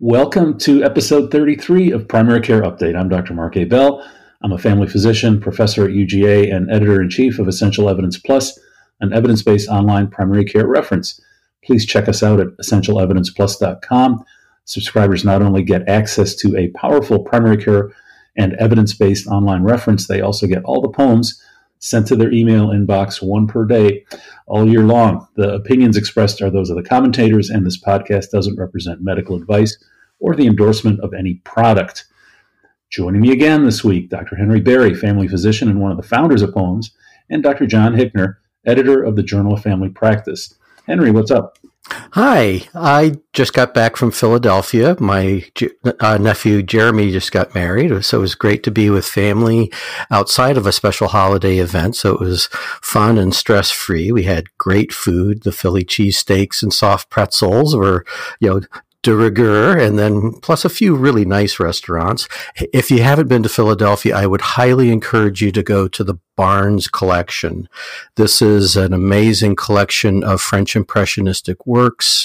Welcome to episode 33 of Primary Care Update. I'm Dr. Mark A. Bell. I'm a family physician, professor at UGA, and editor-in-chief of Essential Evidence Plus, an evidence-based online primary care reference. Please check us out at essentialevidenceplus.com. Subscribers not only get access to a powerful primary care and evidence-based online reference, they also get all the poems sent to their email inbox, one per day, all year long. The opinions expressed are those of the commentators, and this podcast doesn't represent medical advice or the endorsement of any product. Joining me again this week, Dr. Henry Berry, family physician and one of the founders of Poems, and Dr. John Hickner, editor of the Journal of Family Practice. Henry, what's up? Hi, I just got back from Philadelphia. My nephew Jeremy just got married, so it was great to be with family outside of a special holiday event. So it was fun and stress-free. We had great food. The Philly cheesesteaks and soft pretzels were, de rigueur, and then plus a few really nice restaurants. If you haven't been to Philadelphia, I would highly encourage you to go to the Barnes Collection. This is an amazing collection of French Impressionistic works,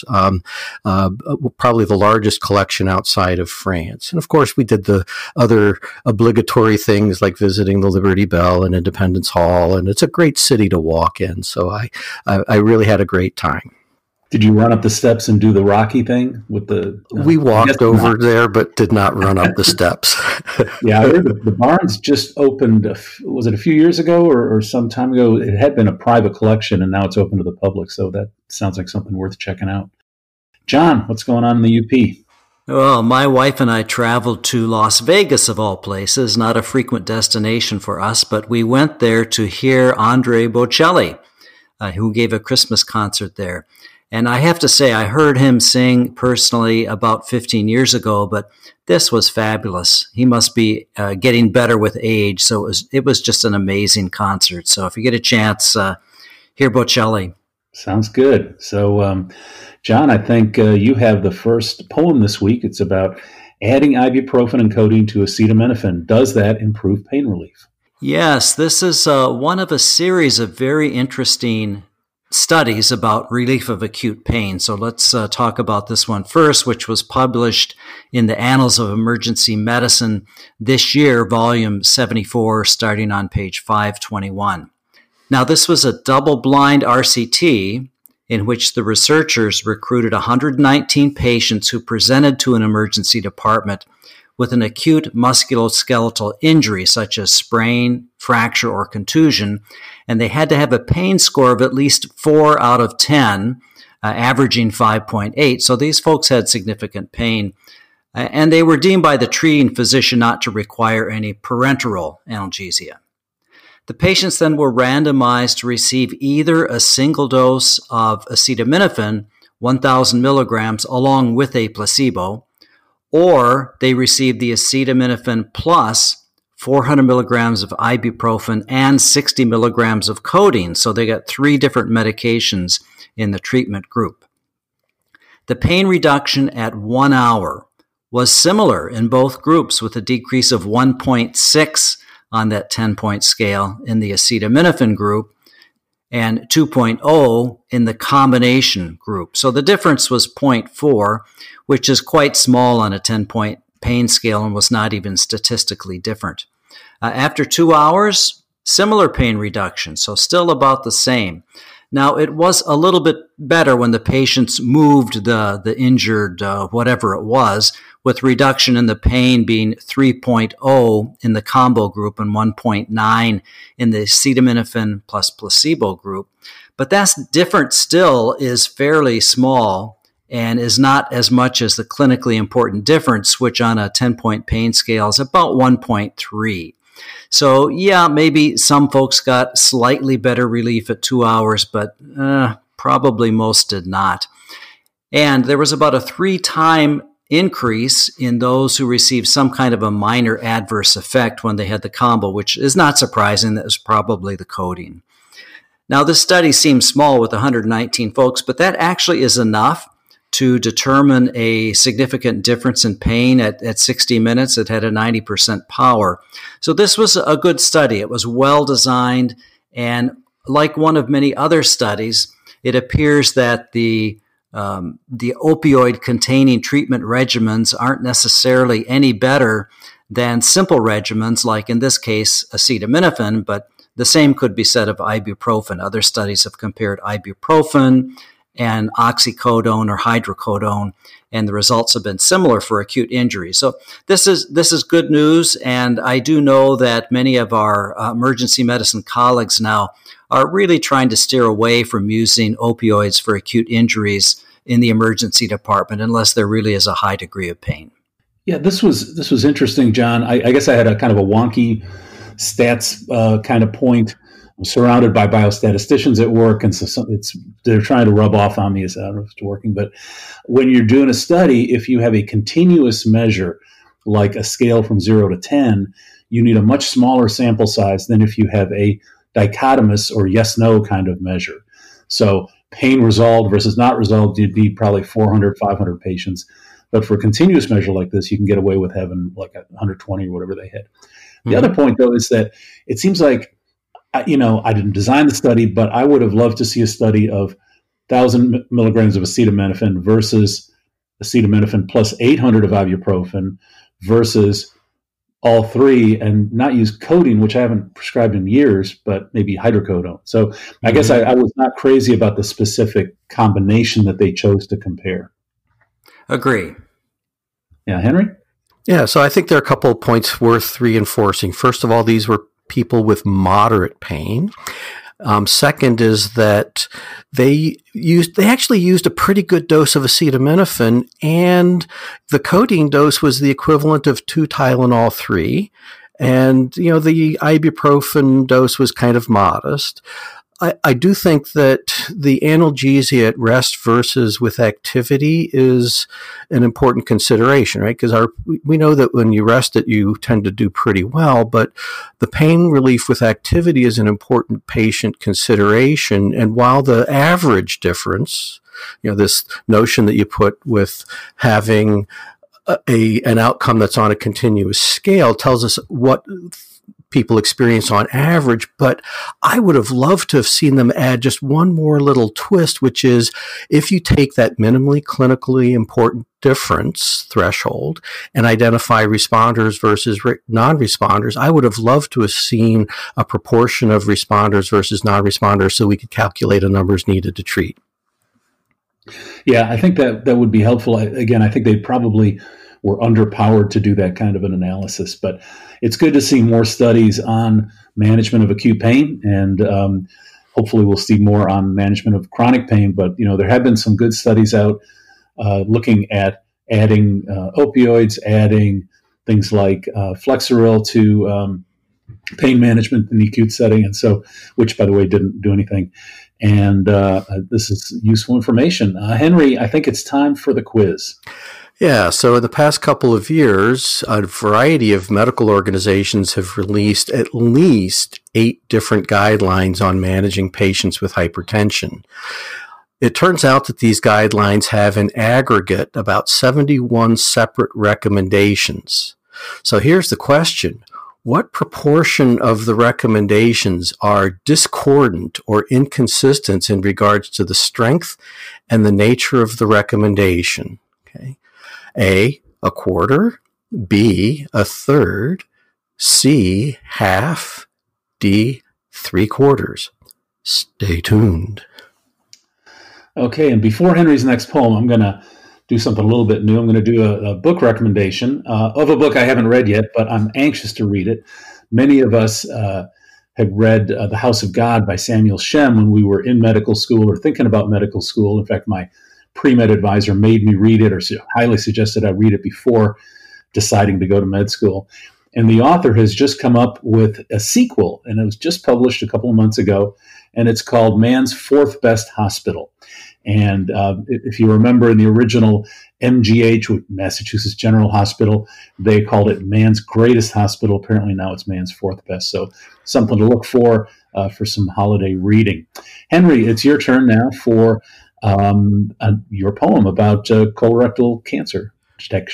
probably the largest collection outside of France. And of course, we did the other obligatory things like visiting the Liberty Bell and Independence Hall, and it's a great city to walk in. So I really had a great time. Did you run up the steps and do the Rocky thing with the? We walked over there, but did not run up the steps. Yeah, I heard the Barnes just opened. Was it a few years ago or some time ago? It had been a private collection, and now it's open to the public. So that sounds like something worth checking out. John, what's going on in the UP? Well, my wife and I traveled to Las Vegas, of all places, not a frequent destination for us, but we went there to hear Andrea Bocelli, who gave a Christmas concert there. And I have to say, I heard him sing personally about 15 years ago, but this was fabulous. He must be getting better with age, so it was just an amazing concert. So if you get a chance, hear Bocelli. Sounds good. So, John, I think you have the first poem this week. It's about adding ibuprofen and codeine to acetaminophen. Does that improve pain relief? Yes, this is one of a series of very interesting studies about relief of acute pain. So let's talk about this one first, which was published in the Annals of Emergency Medicine this year, volume 74, starting on page 521. Now, this was a double-blind RCT in which the researchers recruited 119 patients who presented to an emergency department with an acute musculoskeletal injury such as sprain, fracture, or contusion, and they had to have a pain score of at least 4 out of 10, averaging 5.8. So these folks had significant pain, and they were deemed by the treating physician not to require any parenteral analgesia. The patients then were randomized to receive either a single dose of acetaminophen, 1,000 milligrams, along with a placebo, or they received the acetaminophen plus 400 milligrams of ibuprofen and 60 milligrams of codeine. So they got 3 different medications in the treatment group. The pain reduction at 1 hour was similar in both groups, with a decrease of 1.6 on that 10-point scale in the acetaminophen group and 2.0 in the combination group. So the difference was 0.4, which is quite small on a 10-point pain scale and was not even statistically different. After 2 hours, similar pain reduction, so still about the same. Now, it was a little bit better when the patients moved the injured, whatever it was, with reduction in the pain being 3.0 in the combo group and 1.9 in the acetaminophen plus placebo group. But that's different still is fairly small and is not as much as the clinically important difference, which on a 10-point pain scale is about 1.3. So yeah, maybe some folks got slightly better relief at 2 hours, but probably most did not. And there was about a 3-time increase in those who received some kind of a minor adverse effect when they had the combo, which is not surprising. That was probably the codeine. Now, this study seems small with 119 folks, but that actually is enough to determine a significant difference in pain at 60 minutes. It had a 90% power. So this was a good study. It was well designed, and like one of many other studies, it appears that the the opioid-containing treatment regimens aren't necessarily any better than simple regimens, like in this case, acetaminophen, but the same could be said of ibuprofen. Other studies have compared ibuprofen and oxycodone or hydrocodone, and the results have been similar for acute injury. So this is good news, and I do know that many of our emergency medicine colleagues now are really trying to steer away from using opioids for acute injuries in the emergency department unless there really is a high degree of pain. Yeah, this was interesting, John. I guess I had a kind of a wonky stats kind of point. I'm surrounded by biostatisticians at work, and so they're trying to rub off on me as I don't know if it's working. But when you're doing a study, if you have a continuous measure, like a scale from 0 to 10, you need a much smaller sample size than if you have a dichotomous or yes-no kind of measure. So pain resolved versus not resolved, you'd need probably 400, 500 patients. But for a continuous measure like this, you can get away with having like 120 or whatever they had. The other point, though, is that it seems like, I didn't design the study, but I would have loved to see a study of 1,000 milligrams of acetaminophen versus acetaminophen plus 800 of ibuprofen versus all three, and not use codeine, which I haven't prescribed in years, but maybe hydrocodone. So I guess I was not crazy about the specific combination that they chose to compare. Agree. Yeah, Henry? Yeah, so I think there are a couple of points worth reinforcing. First of all, these were people with moderate pain. Second is that they actually used a pretty good dose of acetaminophen, and the codeine dose was the equivalent of 2 Tylenol 3. And, the ibuprofen dose was kind of modest. I do think that the analgesia at rest versus with activity is an important consideration, right? Because we know that when you rest it, you tend to do pretty well, but the pain relief with activity is an important patient consideration. And while the average difference, this notion that you put with having an outcome that's on a continuous scale tells us what people experience on average, but I would have loved to have seen them add just one more little twist, which is if you take that minimally clinically important difference threshold and identify responders versus non-responders, I would have loved to have seen a proportion of responders versus non-responders so we could calculate the numbers needed to treat. Yeah, I think that would be helpful. Again, I think they probably were underpowered to do that kind of an analysis, but it's good to see more studies on management of acute pain, and hopefully we'll see more on management of chronic pain. But there have been some good studies out looking at adding opioids, adding things like Flexeril to pain management in the acute setting, and so, which by the way didn't do anything. And this is useful information. Henry, I think it's time for the quiz. Yeah, so in the past couple of years, a variety of medical organizations have released at least 8 different guidelines on managing patients with hypertension. It turns out that these guidelines have in aggregate about 71 separate recommendations. So here's the question. What proportion of the recommendations are discordant or inconsistent in regards to the strength and the nature of the recommendation? Okay. A quarter, B, a third, C, half, D, 3/4. Stay tuned. Okay, and before Henry's next poem, I'm going to do something a little bit new. I'm going to do a book recommendation of a book I haven't read yet, but I'm anxious to read it. Many of us have read The House of God by Samuel Shem when we were in medical school or thinking about medical school. In fact, my pre-med advisor made me read it, or highly suggested I read it before deciding to go to med school. And the author has just come up with a sequel, and it was just published a couple of months ago, and it's called Man's Fourth Best Hospital. And if you remember in the original MGH, Massachusetts General Hospital, they called it Man's Greatest Hospital. Apparently now it's Man's Fourth Best. So something to look for some holiday reading. Henry, it's your turn now for your poem about colorectal cancer detection.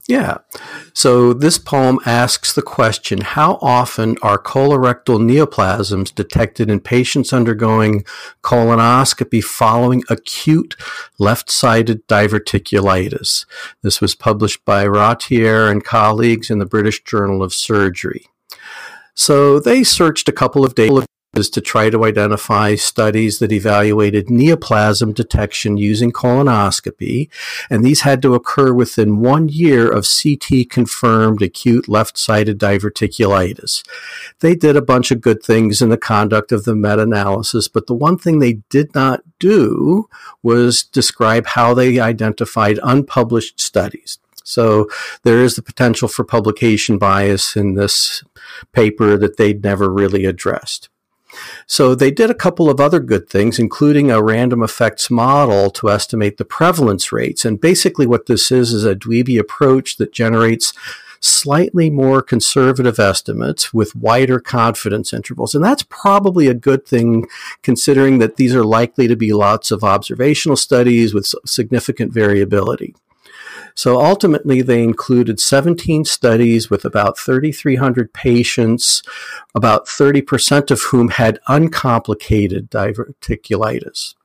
Yeah. So this poem asks the question, how often are colorectal neoplasms detected in patients undergoing colonoscopy following acute left-sided diverticulitis? This was published by Ratier and colleagues in the British Journal of Surgery. So they searched a couple of data to try to identify studies that evaluated neoplasm detection using colonoscopy, and these had to occur within 1 year of CT-confirmed acute left-sided diverticulitis. They did a bunch of good things in the conduct of the meta-analysis, but the one thing they did not do was describe how they identified unpublished studies. So there is the potential for publication bias in this paper that they'd never really addressed. So they did a couple of other good things, including a random effects model to estimate the prevalence rates. And basically what this is a Dweeby approach that generates slightly more conservative estimates with wider confidence intervals. And that's probably a good thing, considering that these are likely to be lots of observational studies with significant variability. So ultimately, they included 17 studies with about 3,300 patients, about 30% of whom had uncomplicated diverticulitis.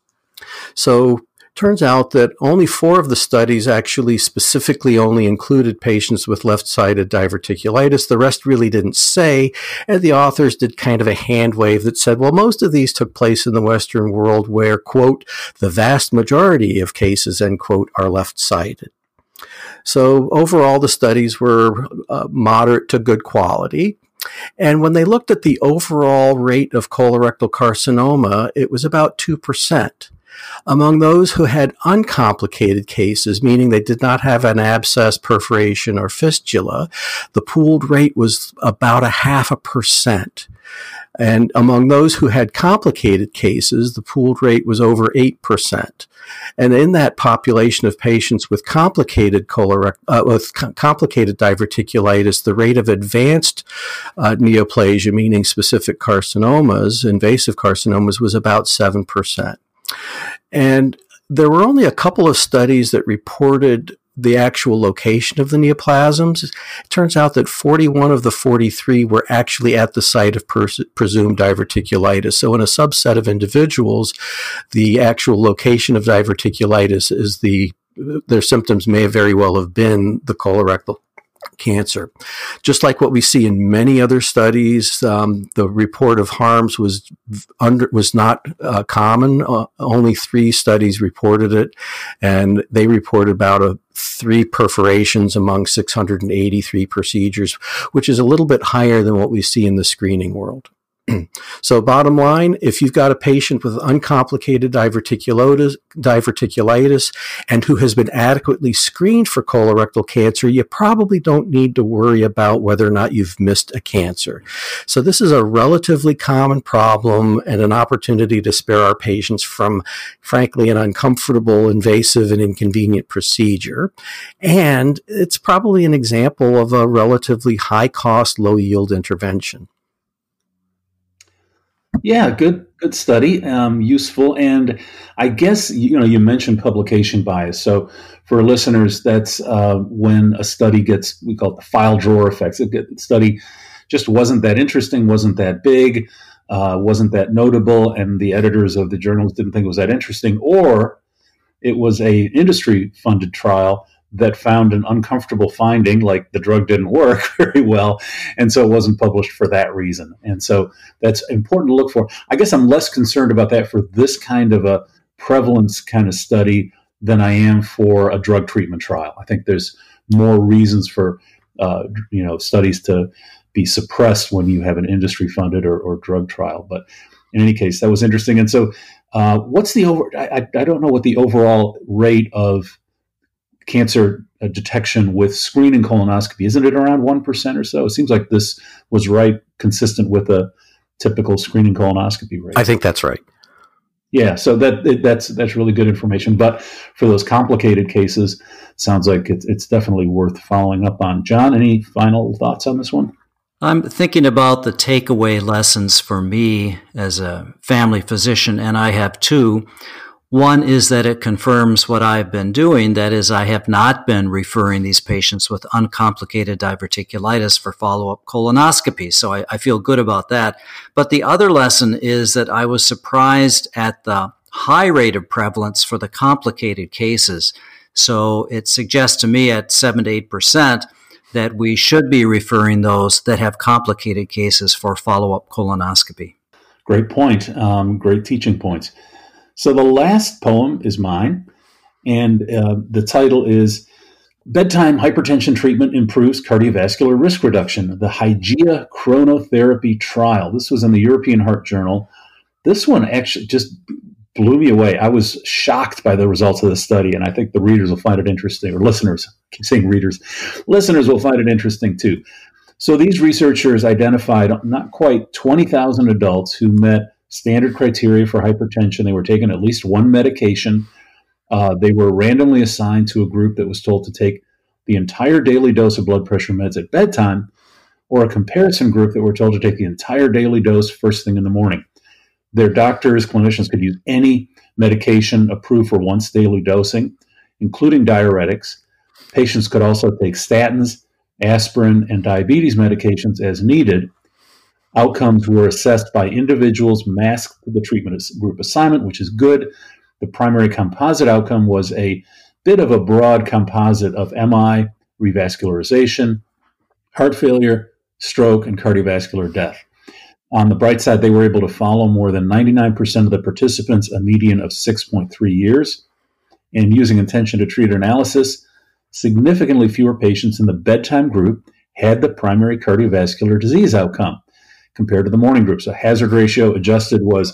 So turns out that only 4 of the studies actually specifically only included patients with left-sided diverticulitis. The rest really didn't say, and the authors did kind of a hand wave that said, well, most of these took place in the Western world where, quote, the vast majority of cases, end quote, are left-sided. So overall, the studies were moderate to good quality. And when they looked at the overall rate of colorectal carcinoma, it was about 2%. Among those who had uncomplicated cases, meaning they did not have an abscess, perforation, or fistula, the pooled rate was about 0.5%. And among those who had complicated cases, the pooled rate was over 8%. And in that population of patients with complicated complicated diverticulitis, the rate of advanced neoplasia, meaning specific carcinomas, invasive carcinomas, was about 7%. And there were only a couple of studies that reported the actual location of the neoplasms. It turns out that 41 of the 43 were actually at the site of presumed diverticulitis. So in a subset of individuals, the actual location of diverticulitis is their symptoms may very well have been the colorectal cancer. Just like what we see in many other studies, the report of harms was not common. Only 3 studies reported it, and they reported about 3 perforations among 683 procedures, which is a little bit higher than what we see in the screening world. So bottom line, if you've got a patient with uncomplicated diverticulitis and who has been adequately screened for colorectal cancer, you probably don't need to worry about whether or not you've missed a cancer. So this is a relatively common problem and an opportunity to spare our patients from, frankly, an uncomfortable, invasive, and inconvenient procedure. And it's probably an example of a relatively high-cost, low-yield intervention. Yeah, good study, useful, and I guess you mentioned publication bias. So for listeners, that's when a study gets, we call it the file drawer effect. The study just wasn't that interesting, wasn't that big, wasn't that notable, and the editors of the journals didn't think it was that interesting, or it was a industry-funded trial that found an uncomfortable finding, like the drug didn't work very well, and so it wasn't published for that reason. And so that's important to look for. I guess I'm less concerned about that for this kind of a prevalence kind of study than I am for a drug treatment trial. I think there's more reasons for studies to be suppressed when you have an industry-funded or drug trial. But in any case, that was interesting. And so what's the I don't know what the overall rate of cancer detection with screening colonoscopy. Isn't it around 1% or so? It seems like this was consistent with a typical screening colonoscopy rate. I think that's right. Yeah, so that's really good information. But for those complicated cases, sounds like it's definitely worth following up on. John, any final thoughts on this one? I'm thinking about the takeaway lessons for me as a family physician, and I have 2. One is that it confirms what I've been doing. That is, I have not been referring these patients with uncomplicated diverticulitis for follow-up colonoscopy. So I feel good about that. But the other lesson is that I was surprised at the high rate of prevalence for the complicated cases. So it suggests to me at 7 to 8% that we should be referring those that have complicated cases for follow-up colonoscopy. Great point. Great teaching points. So the last poem is mine, and the title is Bedtime Hypertension Treatment Improves Cardiovascular Risk Reduction, the Hygeia Chronotherapy Trial. This was in the European Heart Journal. This one actually just blew me away. I was shocked by the results of the study, and I think the readers will find it interesting, or listeners, I keep saying readers, listeners will find it interesting too. So these researchers identified not quite 20,000 adults who met standard criteria for hypertension. They were taking at least one medication. They were randomly assigned to a group that was told to take the entire daily dose of blood pressure meds at bedtime, or a comparison group that were told to take the entire daily dose first thing in the morning. Their doctors, clinicians could use any medication approved for once daily dosing, including diuretics. Patients could also take statins, aspirin, and diabetes medications as needed. Outcomes were assessed by individuals masked to the treatment group assignment, which is good. The primary composite outcome was a bit of a broad composite of MI, revascularization, heart failure, stroke, and cardiovascular death. On the bright side, they were able to follow more than 99% of the participants, a median of 6.3 years. And using intention to treat analysis, significantly fewer patients in the bedtime group had the primary cardiovascular disease outcome compared to the morning group. So hazard ratio adjusted was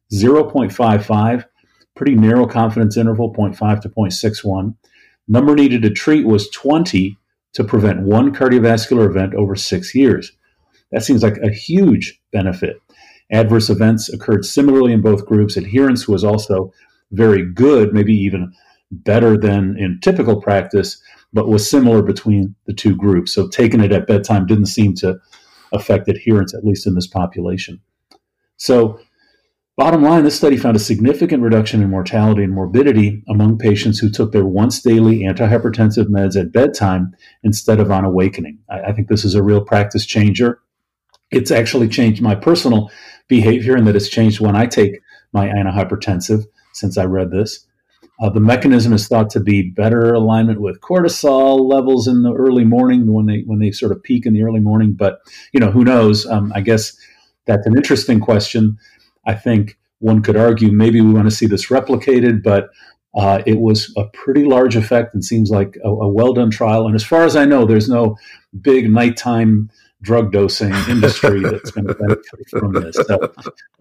0.55, pretty narrow confidence interval, 0.5 to 0.61. Number needed to treat was 20 to prevent one cardiovascular event over 6 years. That seems like a huge benefit. Adverse events occurred similarly in both groups. Adherence was also very good, maybe even better than in typical practice, but was similar between the two groups. So taking it at bedtime didn't seem to affect adherence, at least in this population. So bottom line, this study found a significant reduction in mortality and morbidity among patients who took their once daily antihypertensive meds at bedtime instead of on awakening. I think this is a real practice changer. It's actually changed my personal behavior in that it's changed when I take my antihypertensive since I read this. The mechanism is thought to be better alignment with cortisol levels in the early morning when they sort of peak in the early morning. But, who knows? I guess that's an interesting question. I think one could argue maybe we want to see this replicated, but it was a pretty large effect and seems like a well-done trial. And as far as I know, there's no big nighttime drug dosing industry that's going to benefit from this. So,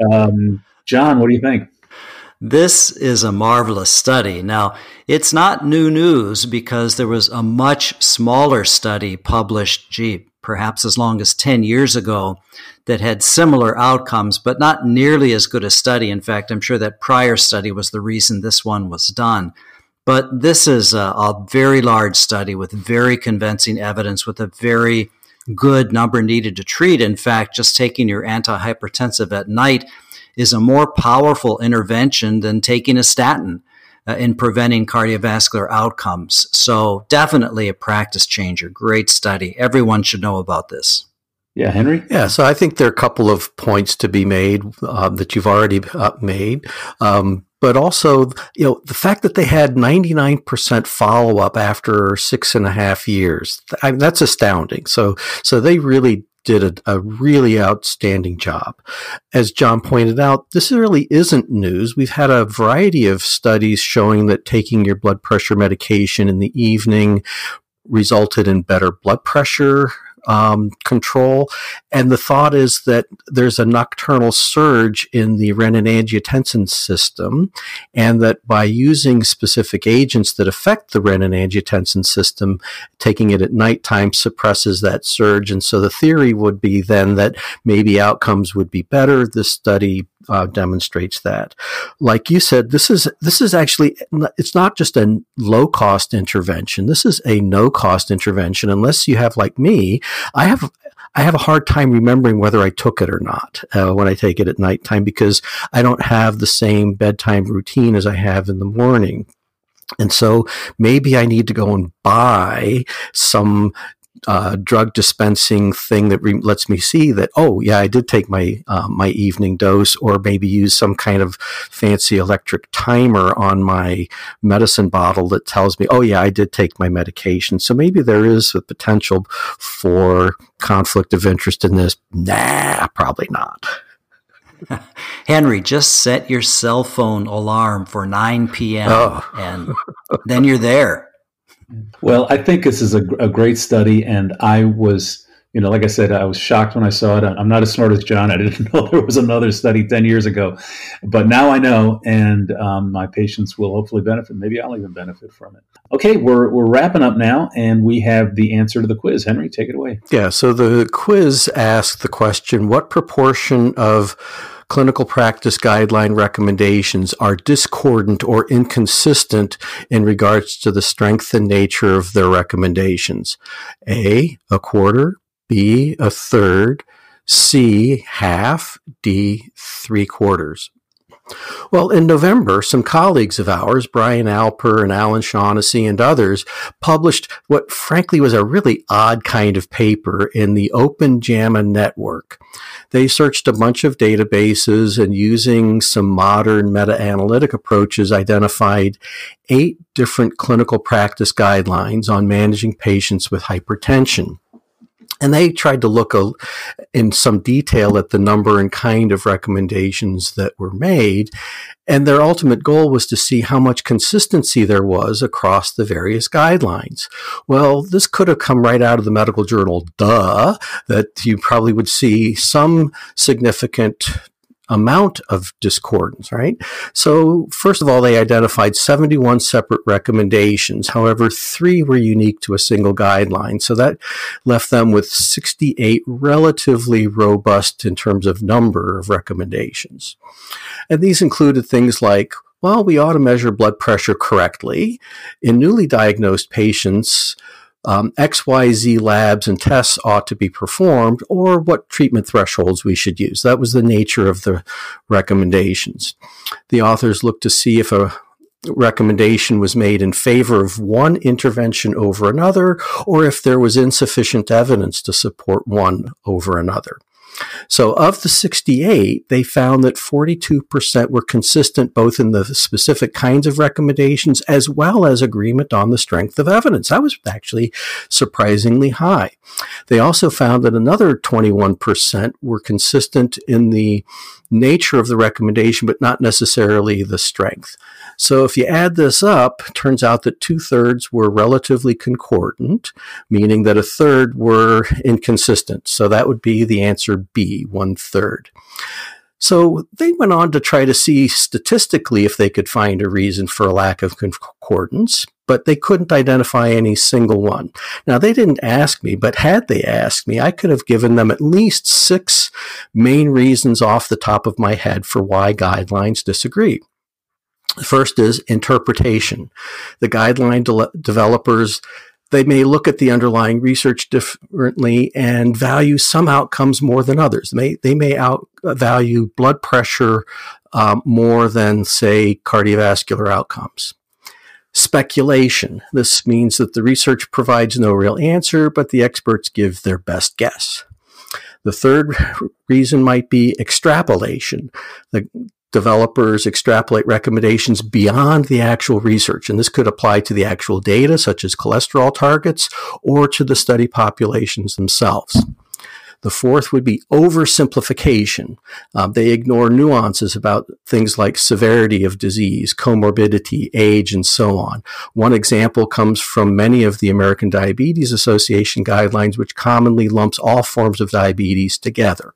John, what do you think? This is a marvelous study. Now, it's not new news because there was a much smaller study published, perhaps as long as 10 years ago that had similar outcomes, but not nearly as good a study. In fact, I'm sure that prior study was the reason this one was done. But this is a very large study with very convincing evidence, with a very good number needed to treat. In fact, just taking your antihypertensive at night is a more powerful intervention than taking a statin in preventing cardiovascular outcomes. So definitely a practice changer. Great study. Everyone should know about this. Yeah, Henry? Yeah, so I think there are a couple of points to be made that you've already made. But also, the fact that they had 99% follow-up after 6.5 years, that's astounding. So they really did a really outstanding job. As John pointed out, this really isn't news. We've had a variety of studies showing that taking your blood pressure medication in the evening resulted in better blood pressure control. And the thought is that there's a nocturnal surge in the renin-angiotensin system, and that by using specific agents that affect the renin-angiotensin system, taking it at nighttime suppresses that surge. And so the theory would be then that maybe outcomes would be better. This study demonstrates that. Like you said, this is actually, it's not just a low cost intervention. This is a no cost intervention. Unless you have, like me, I I have a hard time remembering whether I took it or not when I take it at nighttime, because I don't have the same bedtime routine as I have in the morning. And so maybe I need to go and buy some drug dispensing thing that lets me see that, oh yeah, I did take my my evening dose, or maybe use some kind of fancy electric timer on my medicine bottle that tells me, oh yeah, I did take my medication. So maybe there is a potential for conflict of interest in this. Nah, probably not. Henry, just set your cell phone alarm for 9 p.m. And then you're there. Well, I think this is a great study, and I was, like I said, I was shocked when I saw it. I'm not as smart as John. I didn't know there was another study 10 years ago, but now I know, and my patients will hopefully benefit. Maybe I'll even benefit from it. Okay, we're wrapping up now, and we have the answer to the quiz. Henry, take it away. Yeah, so the quiz asked the question, what proportion of clinical practice guideline recommendations are discordant or inconsistent in regards to the strength and nature of their recommendations? A quarter, B, a third, C, half, D, 3/4. Well, in November, some colleagues of ours, Brian Alper and Alan Shaughnessy and others, published what frankly was a really odd kind of paper in the Open JAMA Network. They searched a bunch of databases and, using some modern meta-analytic approaches, identified 8 different clinical practice guidelines on managing patients with hypertension. And they tried to look in some detail at the number and kind of recommendations that were made. And their ultimate goal was to see how much consistency there was across the various guidelines. Well, this could have come right out of the medical journal, that you probably would see some significant amount of discordance, right? So first of all, they identified 71 separate recommendations. However, 3 were unique to a single guideline. So that left them with 68 relatively robust in terms of number of recommendations. And these included things like, well, we ought to measure blood pressure correctly. In newly diagnosed patients, XYZ labs and tests ought to be performed, or what treatment thresholds we should use. That was the nature of the recommendations. The authors looked to see if a recommendation was made in favor of one intervention over another, or if there was insufficient evidence to support one over another. So of the 68, they found that 42% were consistent both in the specific kinds of recommendations as well as agreement on the strength of evidence. That was actually surprisingly high. They also found that another 21% were consistent in the nature of the recommendation, but not necessarily the strength. So if you add this up, it turns out that 2/3 were relatively concordant, meaning that 1/3 were inconsistent. So that would be the answer B, 1/3. So they went on to try to see statistically if they could find a reason for a lack of concordance, but they couldn't identify any single one. Now, they didn't ask me, but had they asked me, I could have given them at least 6 main reasons off the top of my head for why guidelines disagree. The first is interpretation. The guideline developers, they may look at the underlying research differently and value some outcomes more than others. They may value blood pressure more than, say, cardiovascular outcomes. Speculation. This means that the research provides no real answer, but the experts give their best guess. The third reason might be extrapolation. The developers extrapolate recommendations beyond the actual research, and this could apply to the actual data, such as cholesterol targets, or to the study populations themselves. The fourth would be oversimplification. They ignore nuances about things like severity of disease, comorbidity, age, and so on. One example comes from many of the American Diabetes Association guidelines, which commonly lumps all forms of diabetes together.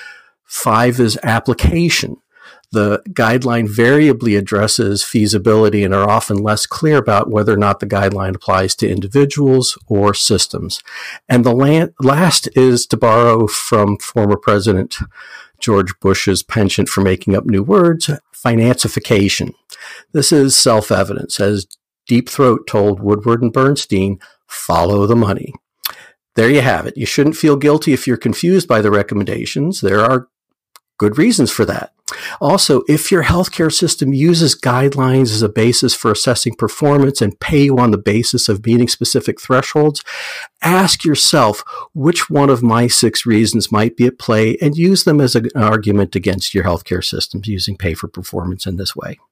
5 is application. The guideline variably addresses feasibility and are often less clear about whether or not the guideline applies to individuals or systems. And the last is, to borrow from former President George Bush's penchant for making up new words, financification. This is self-evidence. As Deep Throat told Woodward and Bernstein, follow the money. there you have it. You shouldn't feel guilty if you're confused by the recommendations. There are good reasons for that. Also, if your healthcare system uses guidelines as a basis for assessing performance and pay you on the basis of meeting specific thresholds, ask yourself which one of my 6 reasons might be at play and use them as an argument against your healthcare systems using pay for performance in this way.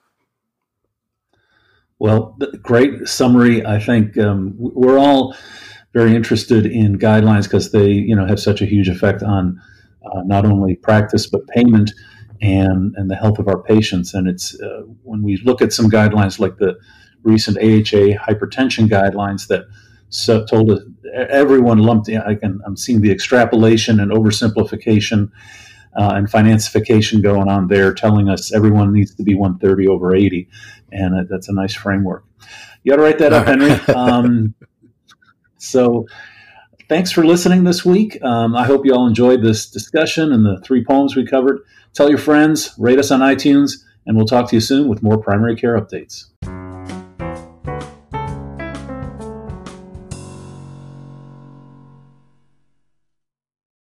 Well, great summary. I think we're all very interested in guidelines because they, have such a huge effect on not only practice but payment and the health of our patients. And it's when we look at some guidelines like the recent AHA hypertension guidelines that told us everyone lumped in. I'm seeing the extrapolation and oversimplification and financification going on there, telling us everyone needs to be 130 over 80. And that's a nice framework. You got to write that up, Henry. So thanks for listening this week. I hope you all enjoyed this discussion and the 3 poems we covered. Tell your friends, rate us on iTunes, and we'll talk to you soon with more primary care updates.